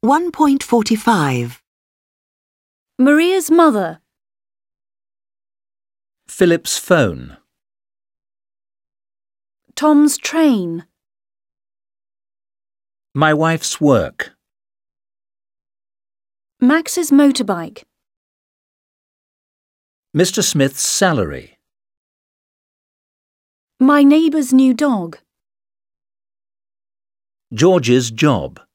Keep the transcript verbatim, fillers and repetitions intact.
one point four five. Maria's mother. Philip's phone. Tom's train. My wife's work. Max's motorbike. Mister Smith's salary. My neighbour's new dog. George's job.